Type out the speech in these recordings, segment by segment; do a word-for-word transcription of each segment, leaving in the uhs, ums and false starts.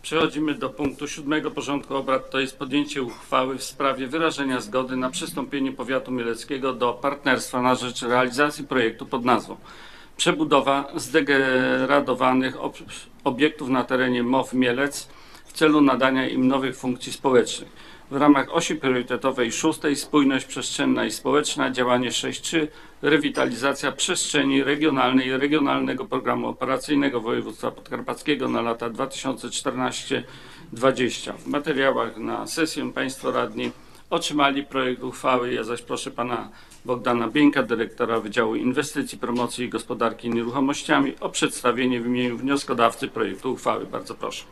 Przechodzimy do punktu siódmego porządku obrad, to jest podjęcie uchwały w sprawie wyrażenia zgody na przystąpienie powiatu mieleckiego do partnerstwa na rzecz realizacji projektu pod nazwą Przebudowa zdegradowanych ob obiektów na terenie M O W Mielec w celu nadania im nowych funkcji społecznych. W ramach osi priorytetowej szóstej Spójność przestrzenna i społeczna, działanie sześć trzy Rewitalizacja przestrzeni regionalnej i regionalnego programu operacyjnego województwa podkarpackiego na lata dwa tysiące czternaście do dwudziestego. W materiałach na sesję Państwo radni otrzymali projekt uchwały. Ja zaś proszę pana Bogdana Bieńka, dyrektora Wydziału Inwestycji, Promocji i Gospodarki Nieruchomościami, o przedstawienie w imieniu wnioskodawcy projektu uchwały. Bardzo proszę.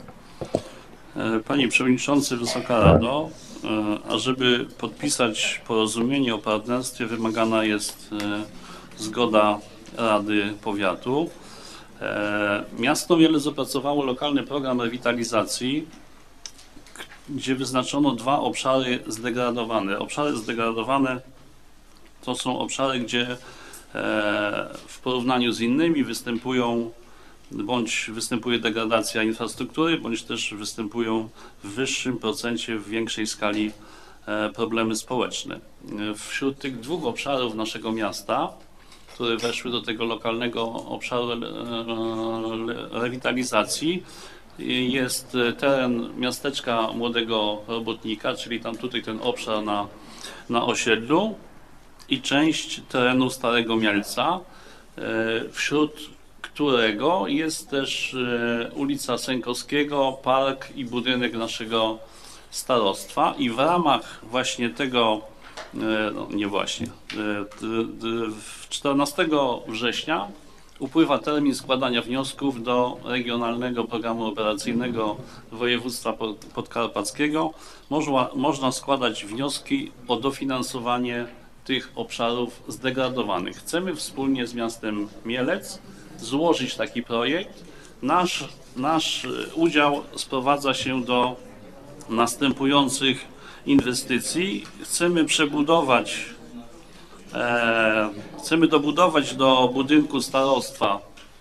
Panie Przewodniczący, Wysoka Rado, ażeby podpisać porozumienie o partnerstwie, wymagana jest zgoda Rady Powiatu. Miasto Mielec opracowało lokalny program rewitalizacji, gdzie wyznaczono dwa obszary zdegradowane. Obszary zdegradowane to są obszary, gdzie w porównaniu z innymi występują bądź występuje degradacja infrastruktury, bądź też występują w wyższym procencie, w większej skali problemy społeczne. Wśród tych dwóch obszarów naszego miasta, które weszły do tego lokalnego obszaru rewitalizacji, jest teren miasteczka Młodego Robotnika, czyli tam tutaj ten obszar na, na osiedlu, i część terenu Starego Mielca, wśród którego jest też ulica Sękowskiego, park i budynek naszego starostwa, i w ramach właśnie tego, no nie właśnie, czternastego września upływa termin składania wniosków do Regionalnego Programu Operacyjnego Województwa Podkarpackiego. Można, można składać wnioski o dofinansowanie tych obszarów zdegradowanych. Chcemy wspólnie z miastem Mielec złożyć taki projekt. Nasz, nasz udział sprowadza się do następujących inwestycji. Chcemy przebudować, e, chcemy dobudować do budynku starostwa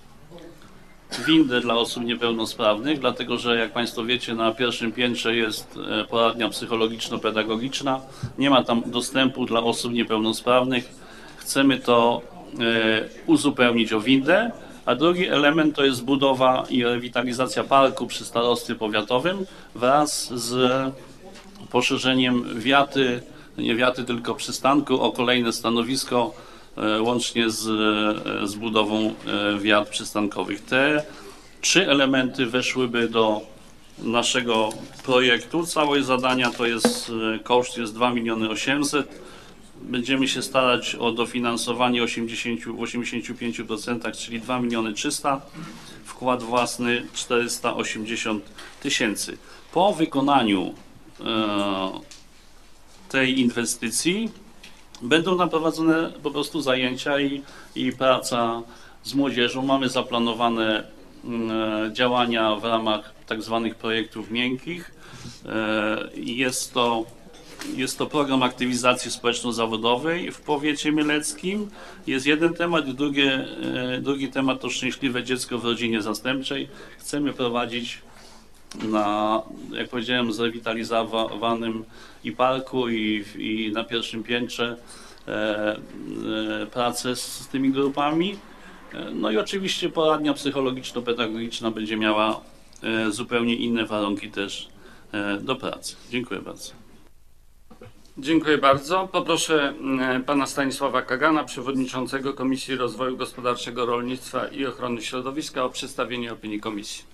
windę dla osób niepełnosprawnych, dlatego że, jak Państwo wiecie, na pierwszym piętrze jest poradnia psychologiczno-pedagogiczna. Nie ma tam dostępu dla osób niepełnosprawnych. Chcemy to e, uzupełnić o windę. A drugi element to jest budowa i rewitalizacja parku przy starostwie powiatowym wraz z poszerzeniem wiaty, nie wiaty, tylko przystanku o kolejne stanowisko, łącznie z, z budową wiat przystankowych. Te trzy elementy weszłyby do naszego projektu. Całość zadania to jest, koszt jest dwa miliony osiemset. Będziemy się starać o dofinansowanie osiemdziesiąt, w osiemdziesięciu pięciu procentach, czyli dwa miliony trzysta, wkład własny czterysta osiemdziesiąt tysięcy. Po wykonaniu e, tej inwestycji będą naprowadzone po prostu zajęcia i, i praca z młodzieżą. Mamy zaplanowane e, działania w ramach tak zwanych projektów miękkich. E, jest to Jest to program aktywizacji społeczno-zawodowej w powiecie mieleckim. Jest jeden temat, i drugie, drugi temat to szczęśliwe dziecko w rodzinie zastępczej. Chcemy prowadzić na, jak powiedziałem, zrewitalizowanym i parku, i, i na pierwszym piętrze e, e, pracę z tymi grupami. No i oczywiście poradnia psychologiczno-pedagogiczna będzie miała e, zupełnie inne warunki też e, do pracy. Dziękuję bardzo. Dziękuję bardzo. Poproszę pana Stanisława Kagana, przewodniczącego Komisji Rozwoju Gospodarczego, Rolnictwa i Ochrony Środowiska, o przedstawienie opinii komisji.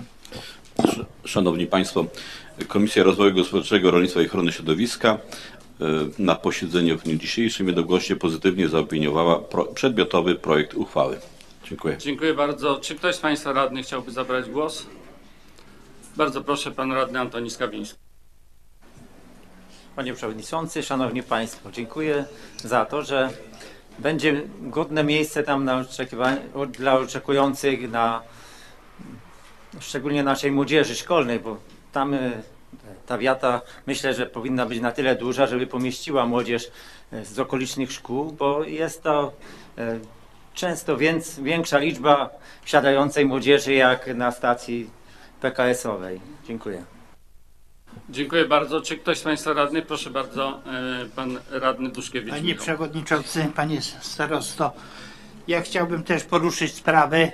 Szanowni Państwo, Komisja Rozwoju Gospodarczego, Rolnictwa i Ochrony Środowiska na posiedzeniu w dniu dzisiejszym jednogłośnie pozytywnie zaopiniowała pro, przedmiotowy projekt uchwały. Dziękuję. Dziękuję bardzo. Czy ktoś z Państwa radnych chciałby zabrać głos? Bardzo proszę, pan radny Antoni Skawiński. Panie Przewodniczący, Szanowni Państwo, dziękuję za to, że będzie godne miejsce tam na dla oczekujących, na, szczególnie naszej młodzieży szkolnej, bo tam ta wiata, myślę, że powinna być na tyle duża, żeby pomieściła młodzież z okolicznych szkół, bo jest to często więc, większa liczba wsiadającej młodzieży jak na stacji P K S-owej. Dziękuję. Dziękuję bardzo. Czy ktoś z Państwa radnych? Proszę bardzo, e, pan radny Duszkiewicz. Panie Michał. Przewodniczący, Panie Starosto, ja chciałbym też poruszyć sprawę,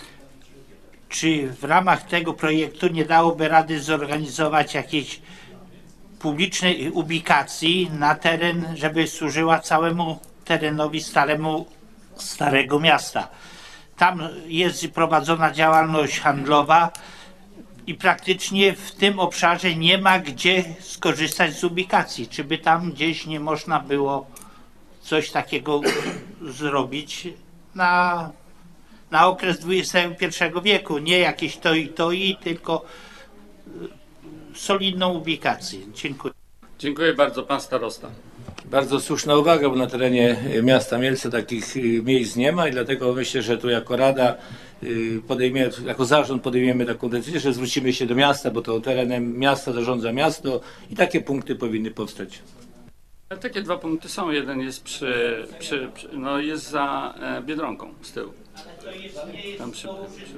czy w ramach tego projektu nie dałoby rady zorganizować jakiejś publicznej ubikacji na teren, żeby służyła całemu terenowi staremu, Starego Miasta. Tam jest prowadzona działalność handlowa i praktycznie w tym obszarze nie ma gdzie skorzystać z ubikacji. Czy by tam gdzieś nie można było coś takiego zrobić na, na okres dwudziestego pierwszego wieku? Nie jakieś to i to i, tylko solidną ubikację. Dziękuję. Dziękuję bardzo. Pan starosta. Bardzo słuszna uwaga, bo na terenie miasta Mielce takich y, miejsc nie ma i dlatego myślę, że tu jako Rada y, podejmiemy, jako zarząd podejmiemy taką decyzję, że zwrócimy się do miasta, bo to terenem miasta zarządza miasto i takie punkty powinny powstać. Takie dwa punkty są. Jeden jest przy, przy, przy no jest za e, Biedronką z tyłu. Tam przy, przy,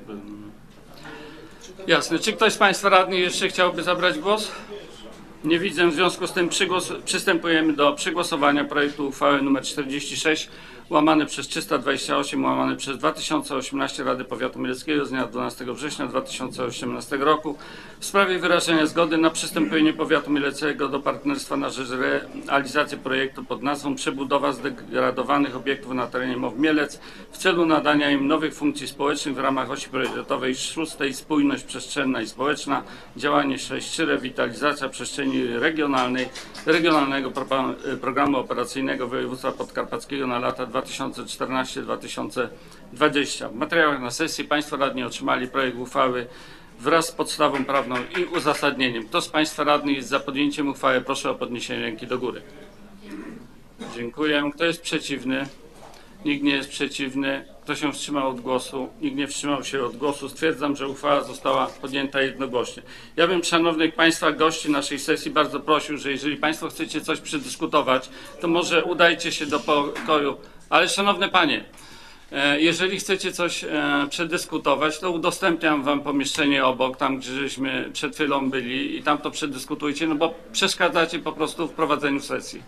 Jasne. Czy ktoś z Państwa radnych jeszcze chciałby zabrać głos? Nie widzę, w związku z tym przygłos, przystępujemy do przegłosowania projektu uchwały nr czterdzieści sześć łamane przez trzysta dwadzieścia osiem łamane przez dwa tysiące osiemnaście Rady Powiatu Mieleckiego z dnia dwunastego września dwa tysiące osiemnastego roku w sprawie wyrażenia zgody na przystąpienie Powiatu Mieleckiego do partnerstwa na rzecz realizacji projektu pod nazwą Przebudowa zdegradowanych obiektów na terenie M O W Mielec w celu nadania im nowych funkcji społecznych w ramach osi priorytetowej szóstej Spójność przestrzenna i społeczna, działanie sześć trzy Rewitalizacja przestrzeni regionalnej Regionalnego Programu Operacyjnego Województwa Podkarpackiego na lata dwa tysiące czternasty do dwa tysiące dwudziestego. W materiałach na sesji Państwo radni otrzymali projekt uchwały wraz z podstawą prawną i uzasadnieniem. Kto z Państwa radnych jest za podjęciem uchwały? Proszę o podniesienie ręki do góry. Dziękuję. Kto jest przeciwny? Nikt nie jest przeciwny. Kto się wstrzymał od głosu? Nikt nie wstrzymał się od głosu. Stwierdzam, że uchwała została podjęta jednogłośnie. Ja bym szanownych Państwa gości naszej sesji bardzo prosił, że jeżeli Państwo chcecie coś przedyskutować, to może udajcie się do pokoju. Ale szanowne Panie, jeżeli chcecie coś przedyskutować, to udostępniam Wam pomieszczenie obok, tam gdzie żeśmy przed chwilą byli i tam to przedyskutujcie, no bo przeszkadzacie po prostu w prowadzeniu sesji.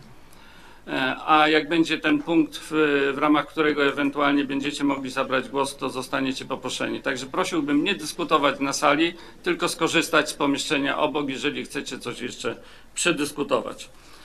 A jak będzie ten punkt, w, w ramach którego ewentualnie będziecie mogli zabrać głos, to zostaniecie poproszeni. Także prosiłbym nie dyskutować na sali, tylko skorzystać z pomieszczenia obok, jeżeli chcecie coś jeszcze przedyskutować.